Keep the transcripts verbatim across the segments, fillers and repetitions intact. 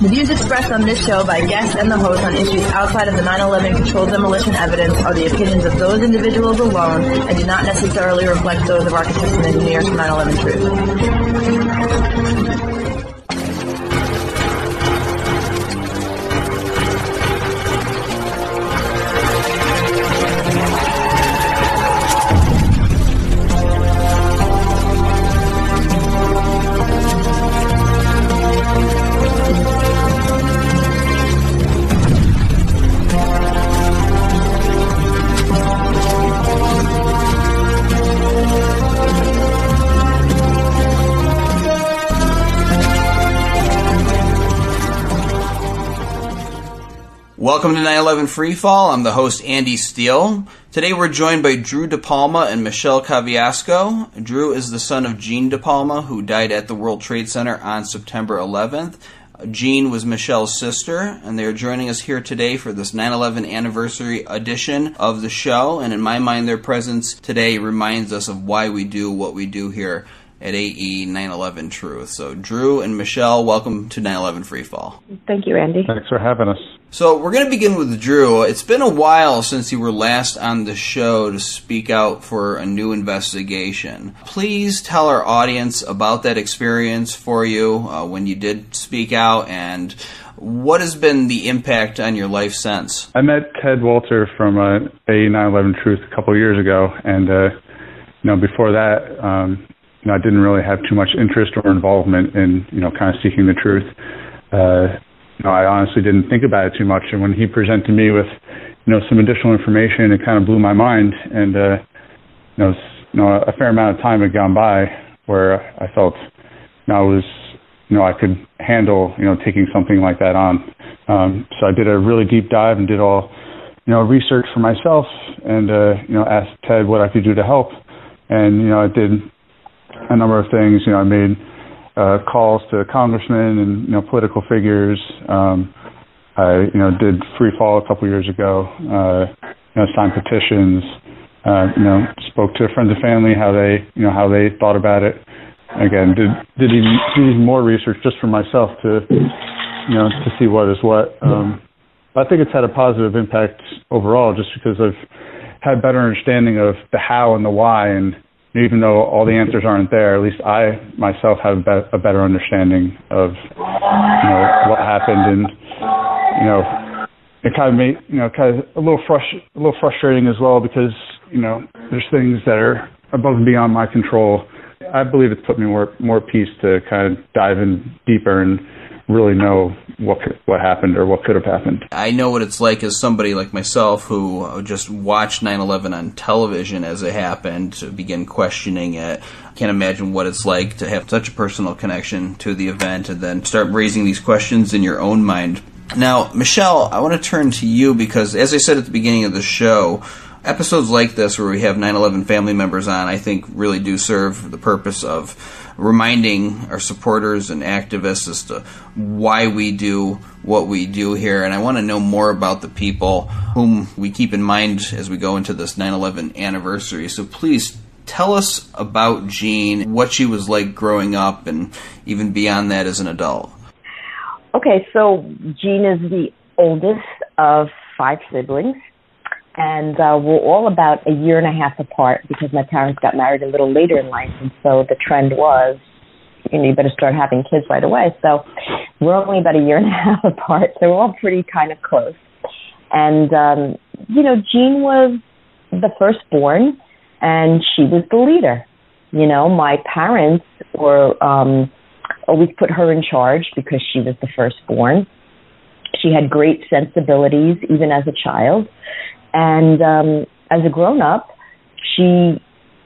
The views expressed on this show by guests and the host on issues outside of the nine eleven controlled demolition evidence are the opinions of those individuals alone and do not necessarily reflect those of architects and engineers from nine eleven Truth. Welcome to nine eleven Freefall. I'm the host, Andy Steele. Today we're joined by Drew DePalma and Michelle Caviasco. Drew is the son of Gene DePalma, who died at the World Trade Center on September eleventh. Gene was Michelle's sister, and they are joining us here today for this nine eleven anniversary edition of the show. And in my mind, their presence today reminds us of why we do what we do here at A E nine eleven Truth. So Drew and Michelle, welcome to nine eleven Freefall. Thank you, Andy. Thanks for having us. So we're going to begin with Drew. It's been a while since you were last on the show to speak out for a new investigation. Please tell our audience about that experience for you uh, when you did speak out, and what has been the impact on your life since? I met Ted Walter from uh, A E nine eleven Truth a couple of years ago, and uh, you know, before that, um, you know, I didn't really have too much interest or involvement in, you know, kind of seeking the truth. Uh, you know, I honestly didn't think about it too much, and when he presented me with, you know, some additional information, it kind of blew my mind. And uh, you know, you know, a fair amount of time had gone by where I felt, you know, I was, you know, I could handle, you know, taking something like that on. Um, so I did a really deep dive and did all, you know, research for myself, and uh, you know, asked Ted what I could do to help. And you know, I did a number of things. You know, I made uh, calls to congressmen and, you know, political figures. Um, I, you know, did Free Fall a couple years ago. Uh, you know, signed petitions. Uh, you know, spoke to friends and family how they, you know, how they thought about it. Again, did did even, did even more research just for myself to, you know, to see what is what. Um, I think it's had a positive impact overall, just because I've had better understanding of the how and the why, and even though all the answers aren't there, at least I myself have a better understanding of, you know, what happened. And, you know, it kind of made, you know, kind of a little frust- a little frustrating as well, because, you know, there's things that are above and beyond my control. I believe it's put me more more peace to kind of dive in deeper and really know what could, what happened or what could have happened. I know what it's like as somebody like myself who just watched nine eleven on television as it happened, to begin questioning it. I can't imagine what it's like to have such a personal connection to the event and then start raising these questions in your own mind. Now, Michelle, I want to turn to you because, as I said at the beginning of the show, episodes like this where we have nine eleven family members on, I think really do serve the purpose of reminding our supporters and activists as to why we do what we do here. And I want to know more about the people whom we keep in mind as we go into this nine eleven anniversary. So please tell us about Jean, what she was like growing up, and even beyond that as an adult. Okay, so Jean is the oldest of five siblings. And uh, we're all about a year and a half apart because my parents got married a little later in life. And so the trend was, you know, you better start having kids right away. So we're only about a year and a half apart. So we're all pretty kind of close. And, um, you know, Jean was the firstborn, and she was the leader. You know, my parents were um, always put her in charge because she was the firstborn. She had great sensibilities, even as a child. And um, as a grown-up, she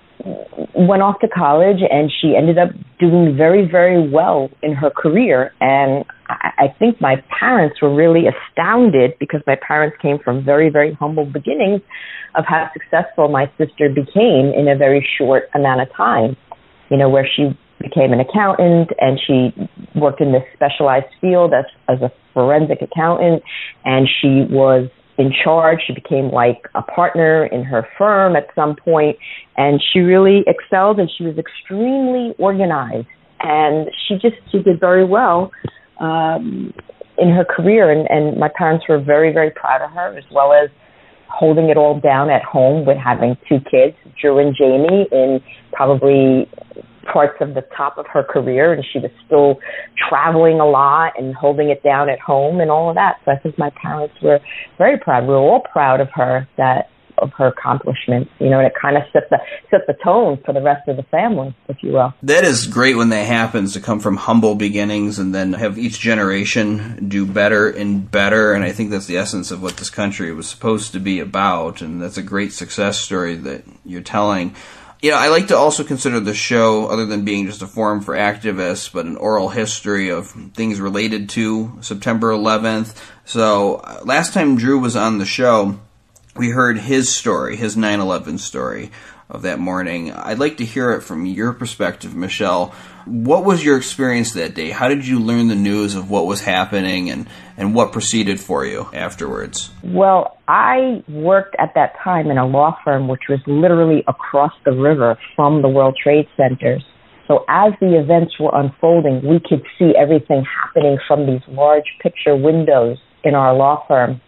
went off to college, and she ended up doing very, very well in her career. And I, I think my parents were really astounded, because my parents came from very, very humble beginnings, of how successful my sister became in a very short amount of time. You know, where she became an accountant, and she worked in this specialized field as, as a forensic accountant, and she was in charge. She became like a partner in her firm at some point, and she really excelled, and she was extremely organized, and she just she did very well um, in her career. And, and my parents were very, very proud of her, as well as holding it all down at home with having two kids, Drew and Jamie, in probably parts of the top of her career, and she was still traveling a lot and holding it down at home and all of that. So I think my parents were very proud. We were all proud of her, that of her accomplishments, you know, and it kind of set the set the tone for the rest of the family, if you will. That is great when that happens, to come from humble beginnings and then have each generation do better and better. And I think that's the essence of what this country was supposed to be about. And that's a great success story that you're telling. You know, I like to also consider the show, other than being just a forum for activists, but an oral history of things related to September eleventh. So uh, last time Drew was on the show, we heard his story, his nine eleven story of that morning. I'd like to hear it from your perspective, Michelle. What was your experience that day? How did you learn the news of what was happening, and, and what proceeded for you afterwards? Well, I worked at that time in a law firm which was literally across the river from the World Trade Centers. So as the events were unfolding, we could see everything happening from these large picture windows in our law firm.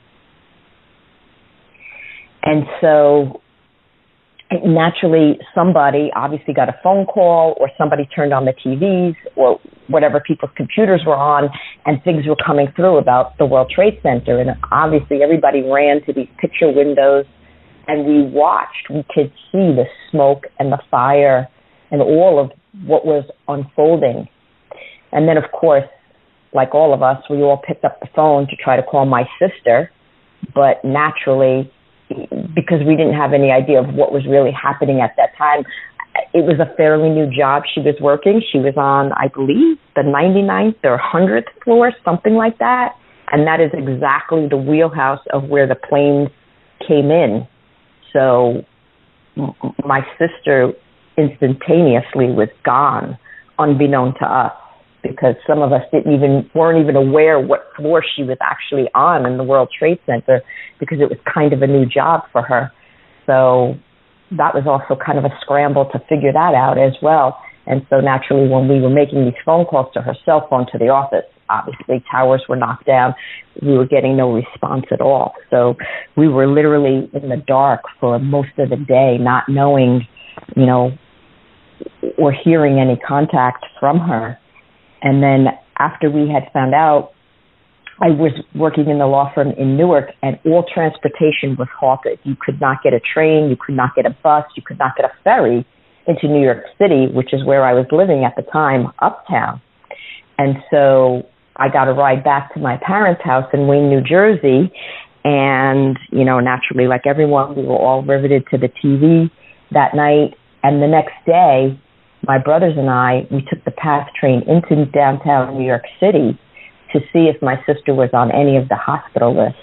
And so naturally, somebody obviously got a phone call, or somebody turned on the T Vs, or whatever people's computers were on, and things were coming through about the World Trade Center. And obviously everybody ran to these picture windows, and we watched. We could see the smoke and the fire and all of what was unfolding. And then, of course, like all of us, we all picked up the phone to try to call my sister, but naturally, because we didn't have any idea of what was really happening at that time, it was a fairly new job she was working. She was on, I believe, the ninety-ninth or one hundredth floor, something like that. And that is exactly the wheelhouse of where the planes came in. So m- my sister instantaneously was gone, unbeknown to us, because some of us didn't even weren't even aware what floor she was actually on in the World Trade Center, because it was kind of a new job for her. So that was also kind of a scramble to figure that out as well. And so naturally, when we were making these phone calls to her cell phone to the office, obviously towers were knocked down. We were getting no response at all. So we were literally in the dark for most of the day, not knowing, you know, or hearing any contact from her. And then after we had found out, I was working in the law firm in Newark, and all transportation was halted. You could not get a train, you could not get a bus, you could not get a ferry into New York City, which is where I was living at the time, uptown. And so I got a ride back to my parents' house in Wayne, New Jersey, and, you know, naturally, like everyone, we were all riveted to the T V that night. And the next day, my brothers and I, we took the PATH train into downtown New York City to see if my sister was on any of the hospital lists.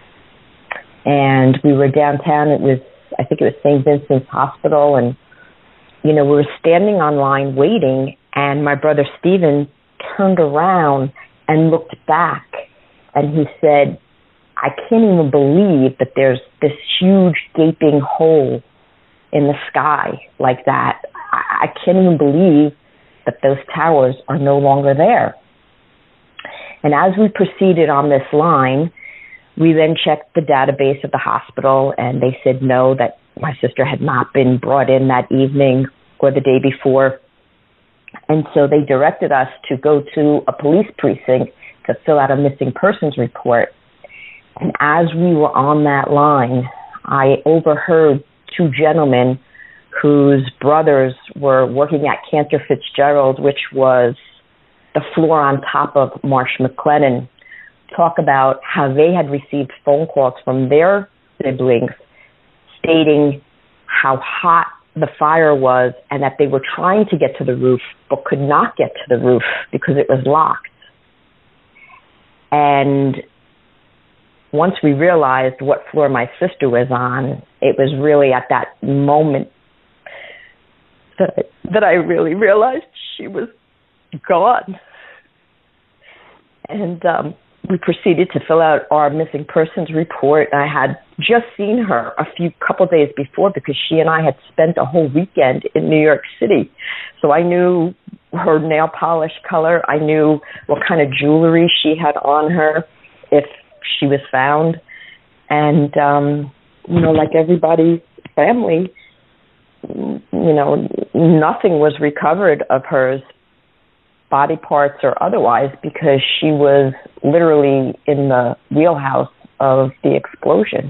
And we were downtown. It was, I think it was Saint Vincent's Hospital. And, you know, we were standing on line waiting, and my brother Stephen turned around and looked back, and he said, I can't even believe that there's this huge gaping hole in the sky like that. I can't even believe that those towers are no longer there. And as we proceeded on this line, we then checked the database of the hospital, and they said no, that my sister had not been brought in that evening or the day before. And so they directed us to go to a police precinct to fill out a missing persons report. And as we were on that line, I overheard two gentlemen whose brothers were working at Cantor Fitzgerald, which was the floor on top of Marsh McLennan, talk about how they had received phone calls from their siblings stating how hot the fire was, and that they were trying to get to the roof but could not get to the roof because it was locked. And once we realized what floor my sister was on, it was really at that moment that I, that I really realized she was gone. And um, we proceeded to fill out our missing persons report. I had just seen her a few couple days before, because she and I had spent a whole weekend in New York City. So I knew her nail polish color. I knew what kind of jewelry she had on her if she was found. And, um, you know, like everybody's family, you know, nothing was recovered of hers, body parts or otherwise, because she was literally in the wheelhouse of the explosion.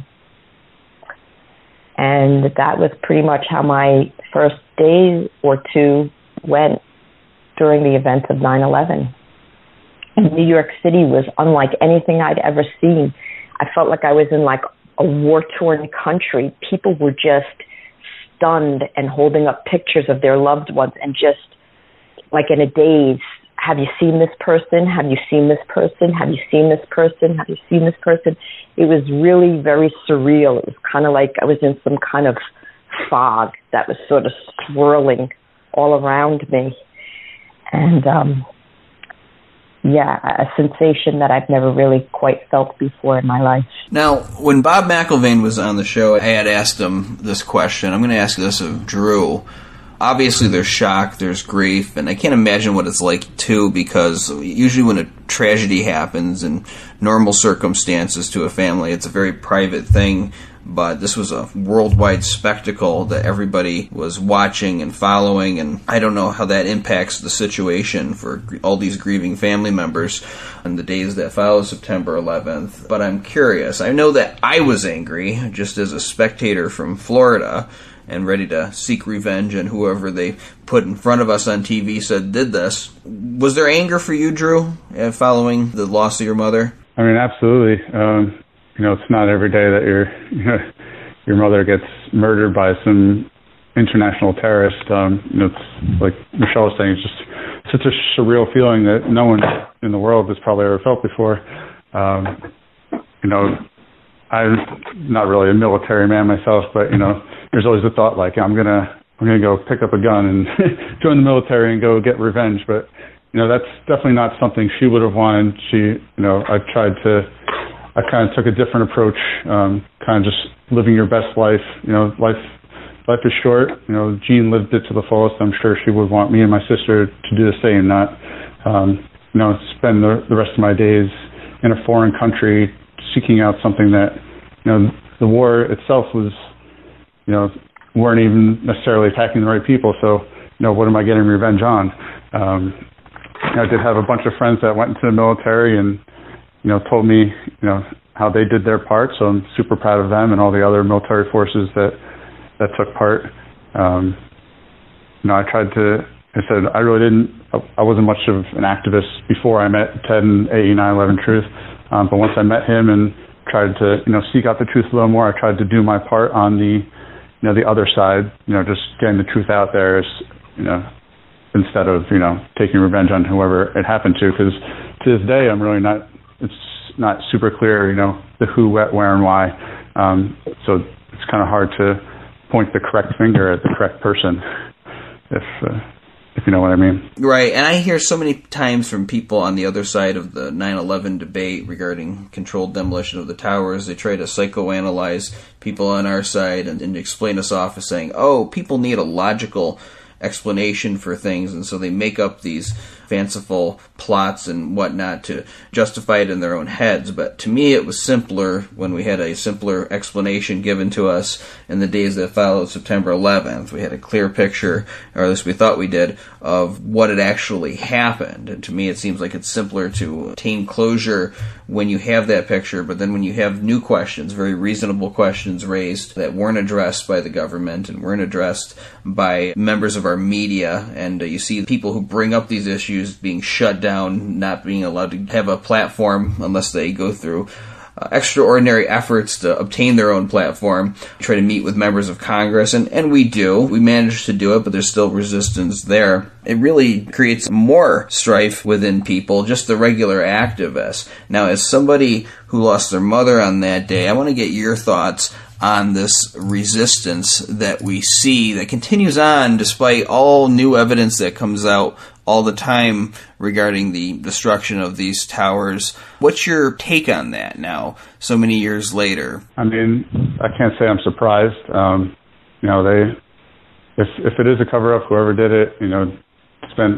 And that was pretty much how my first day or two went during the events of nine eleven. And New York City was unlike anything I'd ever seen. I felt like I was in like a war-torn country. People were just stunned and holding up pictures of their loved ones and just like in a daze. Have you seen this person? Have you seen this person? Have you seen this person? Have you seen this person? It was really very surreal. It was kind of like I was in some kind of fog that was sort of swirling all around me. And, um, yeah, a sensation that I've never really quite felt before in my life. Now, when Bob McIlvaine was on the show, I had asked him this question. I'm going to ask this of Drew. Obviously, there's shock, there's grief, and I can't imagine what it's like, too, because usually when a tragedy happens in normal circumstances to a family, it's a very private thing, but this was a worldwide spectacle that everybody was watching and following, and I don't know how that impacts the situation for all these grieving family members in the days that followed September eleventh, but I'm curious. I know that I was angry, just as a spectator from Florida, and ready to seek revenge on whoever they put in front of us on T V said did this. Was there anger for you, Drew, uh, following the loss of your mother? I mean, absolutely. Um, you know, it's not every day that your you know, your mother gets murdered by some international terrorist. Um, you know, it's, like Michelle was saying, it's just such a surreal feeling that no one in the world has probably ever felt before. Um, you know, I'm not really a military man myself, but, you know, there's always the thought like, I'm going to I'm gonna go pick up a gun and join the military and go get revenge. But, you know, that's definitely not something she would have wanted. She, you know, I tried to, I kind of took a different approach, um, kind of just living your best life. You know, life life is short. You know, Jean lived it to the fullest. I'm sure she would want me and my sister to do the same, not, um, you know, spend the, the rest of my days in a foreign country seeking out something that, you know, the war itself was, you know, weren't even necessarily attacking the right people. So, you know, what am I getting revenge on? Um, I did have a bunch of friends that went into the military and, you know, told me, you know, how they did their part. So I'm super proud of them and all the other military forces that, that took part. Um, you know, I tried to, I said, I really didn't, I wasn't much of an activist before I met Ted and A E nine eleven Truth. Um, but once I met him and tried to, you know, seek out the truth a little more, I tried to do my part on the, you know, the other side, you know, just getting the truth out there is, you know, instead of, you know, taking revenge on whoever it happened to. Because to this day, I'm really not, it's not super clear, you know, the who, what, where, and why. Um, so it's kind of hard to point the correct finger at the correct person, if, uh, if you know what I mean. Right, and I hear so many times from people on the other side of the nine eleven debate regarding controlled demolition of the towers, they try to psychoanalyze people on our side and, and explain us off as saying, oh, people need a logical explanation for things, and so they make up these fanciful plots and whatnot to justify it in their own heads. But to me, it was simpler when we had a simpler explanation given to us in the days that followed September eleventh. We had a clear picture, or at least we thought we did, of what had actually happened. And to me, it seems like it's simpler to attain closure when you have that picture, but then when you have new questions, very reasonable questions raised that weren't addressed by the government and weren't addressed by members of our media, and uh, you see people who bring up these issues being shut down, not being allowed to have a platform unless they go through uh, extraordinary efforts to obtain their own platform, try to meet with members of Congress, and, and we do. We manage to do it, but there's still resistance there. It really creates more strife within people, just the regular activists. Now, as somebody who lost their mother on that day, I want to get your thoughts on this resistance that we see that continues on despite all new evidence that comes out all the time regarding the destruction of these towers. What's your take on that now, so many years later? I mean, I can't say I'm surprised. Um, you know, they, if if it is a cover-up, whoever did it, you know, spent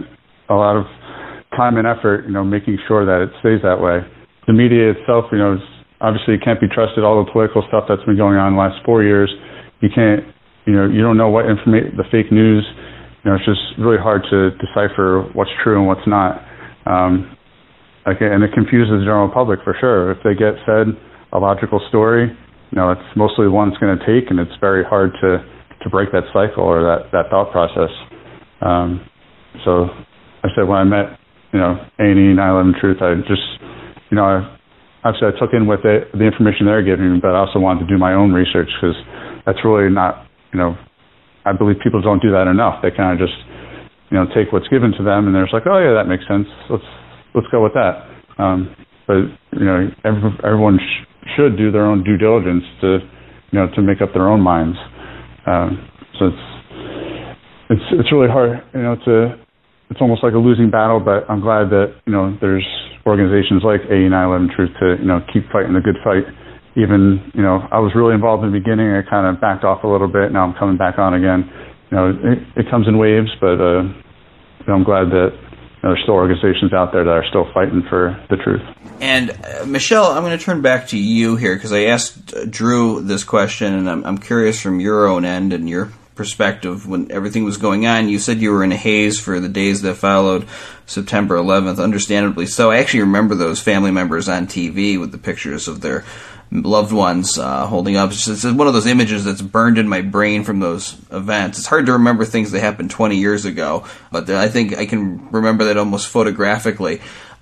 a lot of time and effort, you know, making sure that it stays that way. The media itself, you know, is, obviously it can't be trusted. All the political stuff that's been going on the last four years, you can't, you know, you don't know what information, the fake news, you know, it's just really hard to decipher what's true and what's not. Um, like, and it confuses the general public for sure. If they get fed a logical story, you know, it's mostly one it's going to take, and it's very hard to, to break that cycle or that, that thought process. Um, so I said when I met, you know, A and E, nine eleven Truth, I just, you know, I, obviously I took in with it, the information they're giving me, but I also wanted to do my own research because that's really not, you know, I believe people don't do that enough. They kind of just, you know, take what's given to them and they're just like, oh yeah, that makes sense. Let's, let's go with that. Um, but, you know, every, everyone sh- should do their own due diligence to, you know, to make up their own minds. Um, so it's, it's, it's really hard, you know, to, it's almost like a losing battle, but I'm glad that, you know, there's organizations like A E nine eleven Truth to, you know, keep fighting the good fight. Even, you know, I was really involved in the beginning. I kind of backed off a little bit. Now I'm coming back on again. You know, it, it comes in waves, but uh, you know, I'm glad that, you know, there's still organizations out there that are still fighting for the truth. And uh, Michelle, I'm going to turn back to you here because I asked uh, Drew this question, and I'm, I'm curious from your own end and your perspective when everything was going on. You said you were in a haze for the days that followed September eleventh, understandably so. I actually remember those family members on T V with the pictures of their loved ones uh, holding up. It's just one of those images that's burned in my brain from those events. It's hard to remember things that happened twenty years ago, but I think I can remember that almost photographically.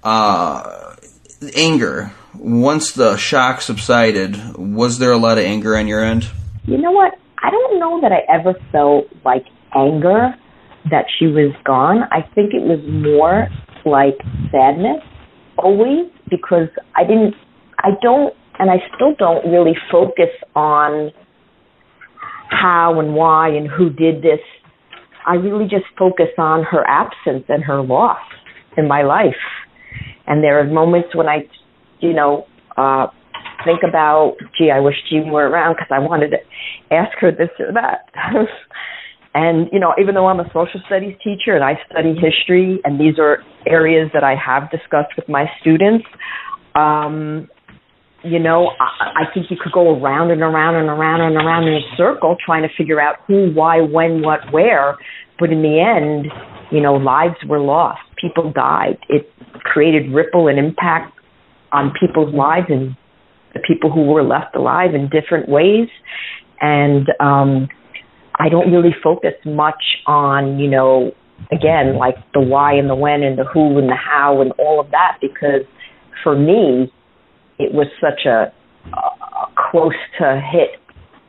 Uh, anger. Once the shock subsided, was there a lot of anger on your end? You know what? I don't know that I ever felt like anger that she was gone. I think it was more like sadness always because I didn't, I don't, and I still don't really focus on how and why and who did this. I really just focus on her absence and her loss in my life. And there are moments when I, you know, uh, think about, gee, I wish Jean were around because I wanted to ask her this or that. And, you know, even though I'm a social studies teacher and I study history, and these are areas that I have discussed with my students, um, you know, I, I think you could go around and around and around and around in a circle trying to figure out who, why, when, what, where. But in the end, you know, lives were lost. People died. It created ripple and impact on people's lives and the people who were left alive in different ways. And um, I don't really focus much on, you know, again, like the why and the when and the who and the how and all of that, because for me, it was such a, a close to hit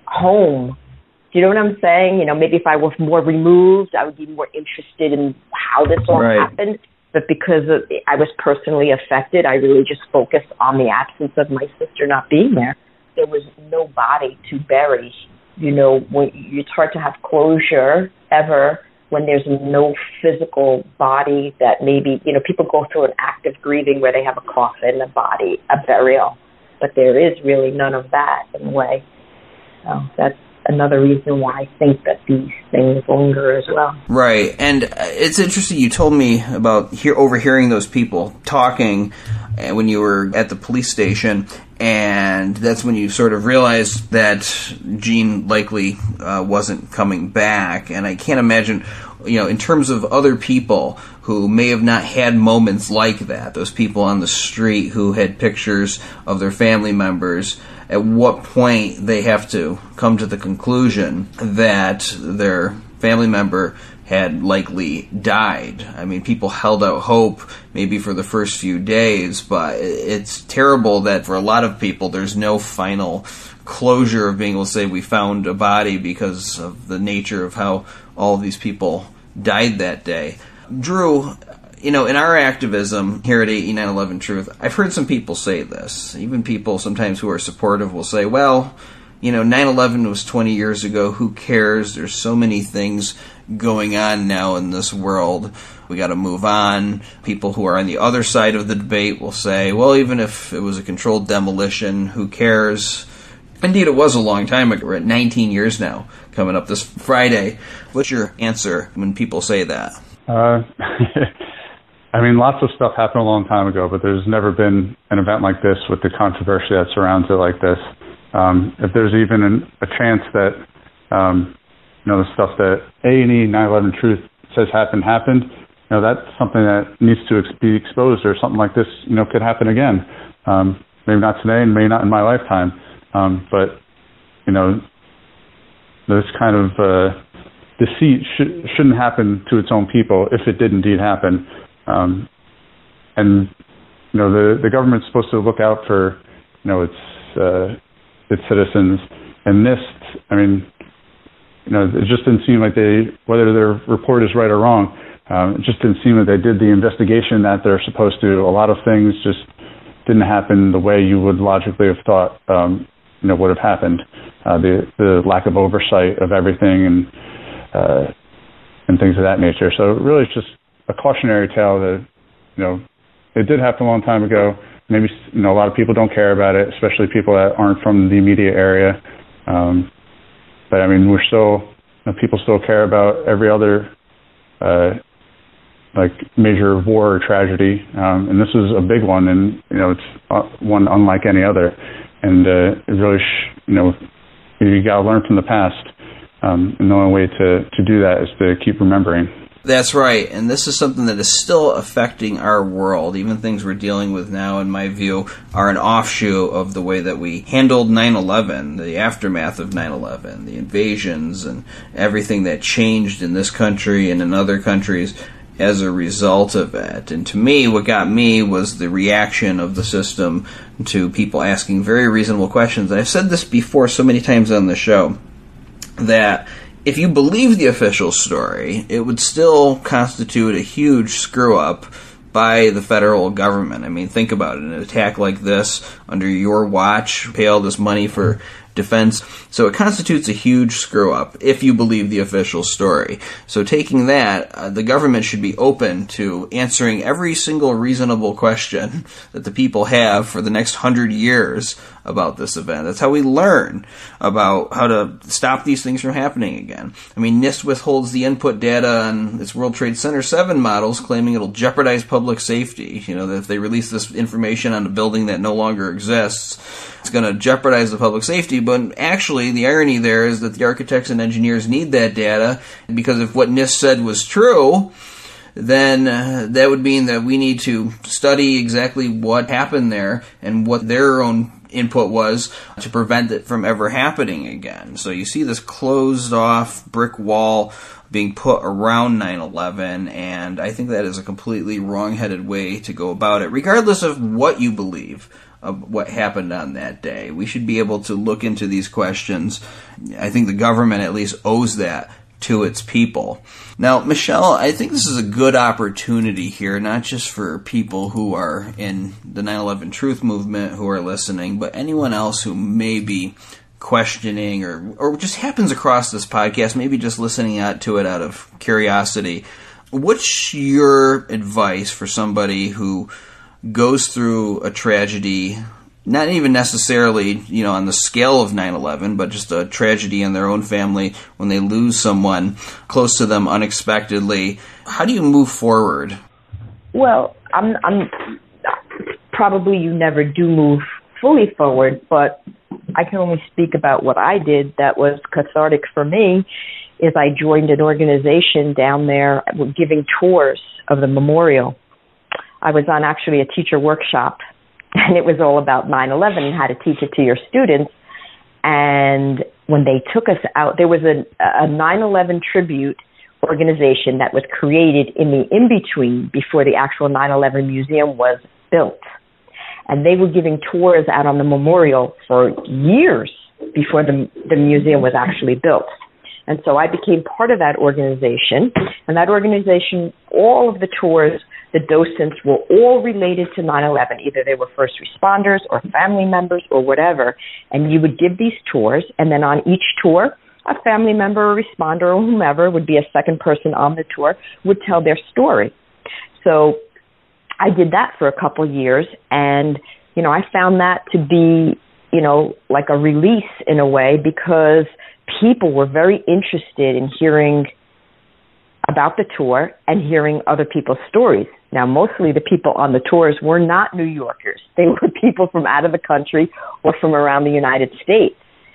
home. Do you know what I'm saying? You know, maybe if I was more removed, I would be more interested in how this all right. happened. But because of, I was personally affected, I really just focused on the absence of my sister not being there. There was no body to bury. You know, when, it's hard to have closure ever when there's no physical body that maybe, you know, people go through an act of grieving where they have a coffin, a body, a burial. But there is really none of that in a way. So that's another reason why I think that these things linger as well. Right. And it's interesting you told me about hear, overhearing those people talking when you were at the police station, and that's when you sort of realized that Jean likely uh, wasn't coming back. And I can't imagine, you know, in terms of other people who may have not had moments like that, those people on the street who had pictures of their family members, at what point they have to come to the conclusion that their family member had likely died. I mean, people held out hope maybe for the first few days, but it's terrible that for a lot of people there's no final closure of being able to say we found a body because of the nature of how all of these people died that day. Drew, you know, in our activism here at A E nine eleven Truth, I've heard some people say this. Even people sometimes who are supportive will say, well, you know, nine eleven was twenty years ago. Who cares? There's so many things going on now in this world. We got to move on. People who are on the other side of the debate will say, well, even if it was a controlled demolition, who cares? Indeed, it was a long time ago. We're at nineteen years now, coming up this Friday. What's your answer when people say that? Uh, I mean, lots of stuff happened a long time ago, but there's never been an event like this with the controversy that surrounds it like this. Um, if there's even an, a chance that, um, you know, the stuff that A and E nine eleven Truth says happened, happened, you know, that's something that needs to ex- be exposed, or something like this, you know, could happen again. Um, maybe not today and maybe not in my lifetime. Um, but, you know, this kind of uh, deceit sh- shouldn't happen to its own people if it did indeed happen. Um, and, you know, the, the government's supposed to look out for, you know, its, uh, its citizens. And NIST, I mean, you know, it just didn't seem like they, whether their report is right or wrong, um, it just didn't seem that they did the investigation that they're supposed to. A lot of things just didn't happen the way you would logically have thought, um, you know, would have happened. Uh, the, the lack of oversight of everything and, uh, and things of that nature. So really it's just a cautionary tale that, you know, it did happen a long time ago. Maybe, you know, a lot of people don't care about it, especially people that aren't from the immediate area. Um, but I mean, we're still, you know, people still care about every other, uh, like major war or tragedy. Um, and this is a big one, and, you know, it's uh, one unlike any other. And, uh, it really, sh- you know, you got to learn from the past. Um, and the only way to, to do that is to keep remembering. That's right, and this is something that is still affecting our world. Even things we're dealing with now, in my view, are an offshoot of the way that we handled nine eleven, the aftermath of nine eleven, the invasions, and everything that changed in this country and in other countries as a result of it. And to me, what got me was the reaction of the system to people asking very reasonable questions. And I've said this before so many times on the show, that if you believe the official story, it would still constitute a huge screw-up by the federal government. I mean, think about it. An attack like this under your watch, pay all this money for defense. So it constitutes a huge screw-up if you believe the official story. So taking that, uh, the government should be open to answering every single reasonable question that the people have for the next hundred years about this event. That's how we learn about how to stop these things from happening again. I mean, NIST withholds the input data on its World Trade Center seven models, claiming it'll jeopardize public safety. You know, that if they release this information on a building that no longer exists, it's going to jeopardize the public safety. But actually, the irony there is that the architects and engineers need that data, because if what NIST said was true, then uh, that would mean that we need to study exactly what happened there and what their own input was to prevent it from ever happening again. So you see this closed-off brick wall being put around nine eleven, and I think that is a completely wrong-headed way to go about it, regardless of what you believe of what happened on that day. We should be able to look into these questions. I think the government at least owes that to its people. Now, Michelle, I think this is a good opportunity here, not just for people who are in the nine eleven Truth movement who are listening, but anyone else who may be questioning or, or just happens across this podcast, maybe just listening out to it out of curiosity. What's your advice for somebody who goes through a tragedy, not even necessarily, you know, on the scale of nine eleven, but just a tragedy in their own family when they lose someone close to them unexpectedly? How do you move forward? Well, I'm, I'm probably you never do move fully forward, but I can only speak about what I did that was cathartic for me. Is I joined an organization down there giving tours of the memorial. I was on actually a teacher workshop, and it was all about nine eleven and how to teach it to your students. And when they took us out, there was a, a nine eleven tribute organization that was created in the in-between before the actual nine eleven museum was built. And they were giving tours out on the memorial for years before the, the museum was actually built. And so I became part of that organization. And that organization, all of the tours, the docents were all related to nine eleven. Either they were first responders or family members or whatever. And you would give these tours, and then on each tour, a family member or responder or whomever would be a second person on the tour, would tell their story. So I did that for a couple years, and, you know, I found that to be, you know, like a release in a way, because people were very interested in hearing about the tour and hearing other people's stories. Now, mostly the people on the tours were not New Yorkers. They were people from out of the country or from around the United States.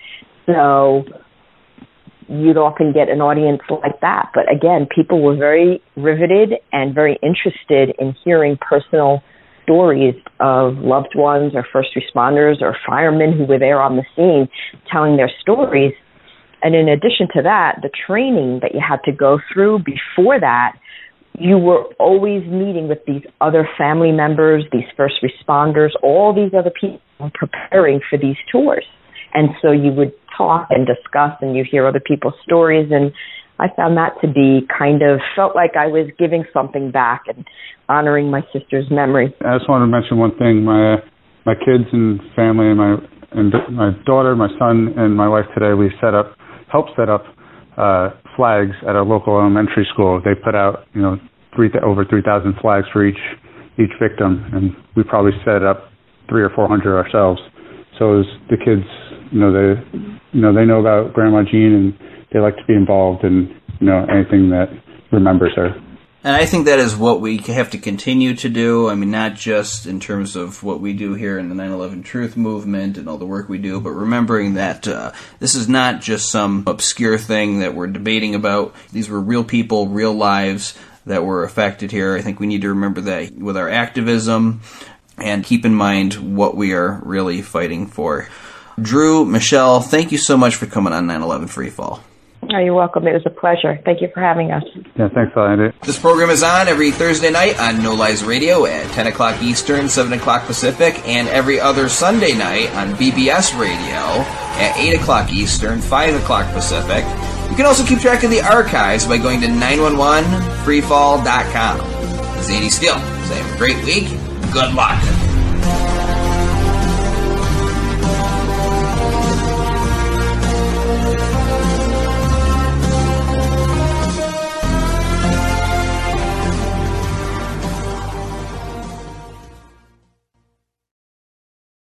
So you'd often get an audience like that. But again, people were very riveted and very interested in hearing personal stories of loved ones or first responders or firemen who were there on the scene telling their stories. And in addition to that, the training that you had to go through before that, you were always meeting with these other family members, these first responders, all these other people preparing for these tours. And so you would talk and discuss and you hear other people's stories. And I found that to be kind of, felt like I was giving something back and honoring my sister's memory. I just want to mention one thing. My my kids and family and my and my daughter, my son, and my wife today, we set up, helped set up uh, flags at a local elementary school. They put out, you know, three over three thousand flags for each each victim, and we probably set up three or four hundred ourselves. So as the kids, you know, they you know they know about Grandma Jean, and they like to be involved in, you know, anything that remembers her. And I think that is what we have to continue to do. I mean, not just in terms of what we do here in the nine eleven Truth Movement and all the work we do, but remembering that uh, this is not just some obscure thing that we're debating about. These were real people, real lives that were affected here. I think we need to remember that with our activism and keep in mind what we are really fighting for. Drew, Michelle, thank you so much for coming on nine eleven Freefall. Oh, you're welcome. It was a pleasure. Thank you for having us. Yeah, thanks a lot, Andy. This program is on every Thursday night on No Lies Radio at ten o'clock Eastern, seven o'clock Pacific, and every other Sunday night on B B S Radio at eight o'clock Eastern, five o'clock Pacific. You can also keep track of the archives by going to nine one one freefall dot com. This is Andy Steele saying, have a great week. Good luck.